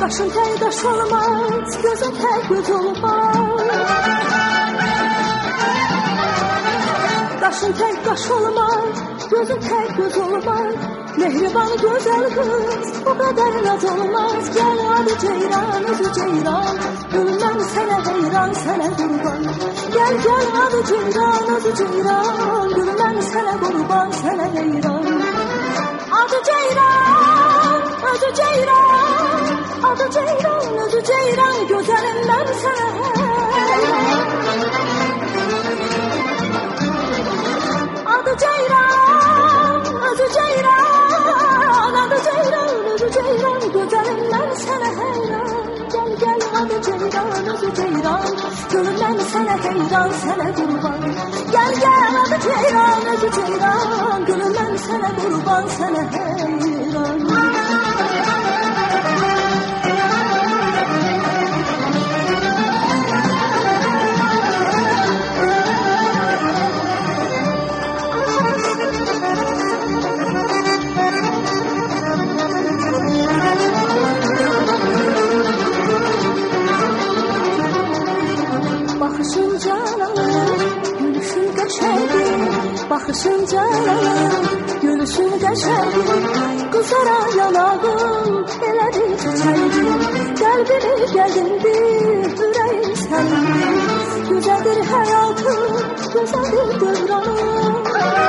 Kaşın tek kaş olmaz, gözün tek göz olmaz. Kaşın tek kaş olmaz, gözün tek göz olmaz. Mehriban güzel kız, o kadar naz olmaz. Gel adı ceyran, özü ceyran, gülmem sana heyran, sana kurban. Gel gel adı ceyran, özü ceyran, gülmem sana kurban, sana heyran. Adı ceyran, özü ceyran, adı ceyran, özü ceyran, güzelim ben sana heyran. Adı ceyran, özü ceyran, adı ceyran, özü ceyran, güzelim ben sana heyran. Gel gel adı ceyran, özü ceyran, gülüm ben sana heyran, sana kurban. Gel gel adı ceyran, özü ceyran, gülüm ben sana kurban, sana heyran. Bakışın cananım, gülüşün geçerdi. Bakışın cananım, gülüşün geçerdi. Kızara yanağım, elədi çiçeğdi. Kalbimi geldindi, yüreğim sendi. Güzeldir hayatım, güzeldir dövranım.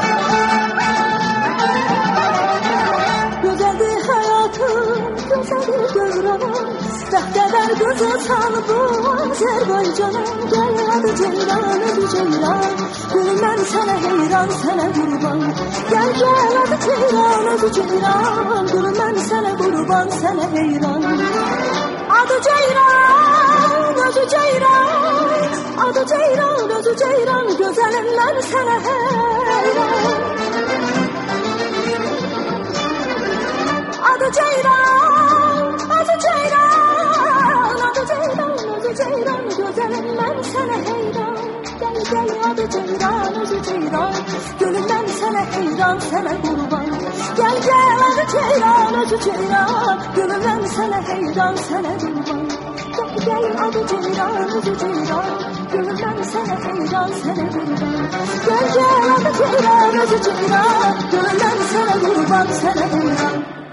Güzeldir hayatım, güzeldir dövranım. Rəhqədər gözü saldım Azərbaycanım. Gel adı ceyran, özü ceyran, gülüm mən sənə heyran, sənə qurban. Gel gel adı ceyran, özü ceyran, gülüm mən sənə qurban, sənə heyran. Adı ceyran, özü ceyran, adı ceyran, özü ceyran, gözəlim mən sənə heyran. Adı ceyran, adı ceyran, adı ceyran, adı ceyran, güzelim ben sana heyran. Gel gel adı ceyran, adı ceyran, gülüm ben sana heyran, sana kurban. Gel gel adı ceyran, adı ceyran, gülüm ben sana heyran, sana kurban. Gel gel adı ceyran, adı ceyran, gülüm ben sana heyran, sana kurban. Gel gel adı ceyran, adı ceyran, gülüm ben sana kurban, sana heyran.